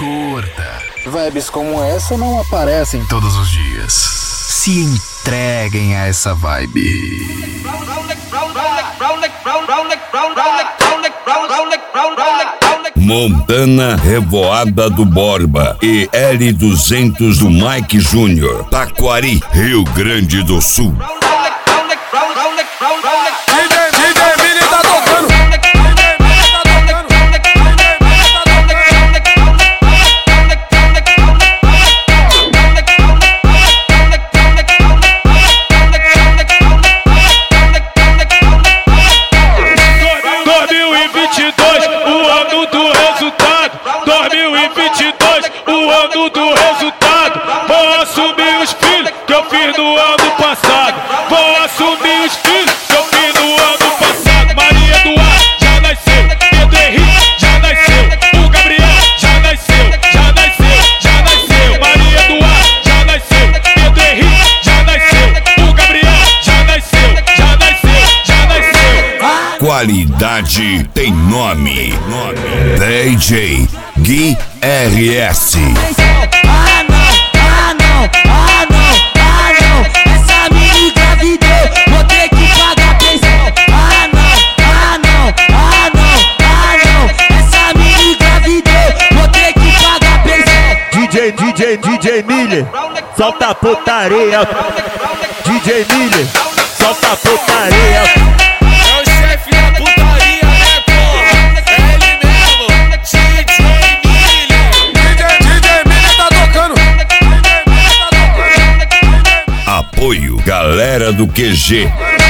Curta. Vibes como essa não aparecem todos os dias. Se entreguem a essa vibe. Montana Revoada do Borba e L200 do Mike Júnior, Taquari, Rio Grande do Sul. Do resultado, vou assumir os filhos que eu fiz no ano passado. Vou assumir os filhos que eu fiz no ano passado. Maria Eduardo já nasceu, Pedro Henrique já nasceu, o Gabriel já nasceu, já nasceu, já nasceu. Maria Eduardo já nasceu, Pedro Henrique já nasceu, o Gabriel já nasceu, já nasceu, já nasceu. Qualidade tem nome. DJ Gui RS. DJ Miller, solta a putaria. DJ Miller, solta a putaria. É o chefe da putaria, né, porra? É ele mesmo, DJ Miller. DJ Miller tá tocando. Apoio Galera do QG.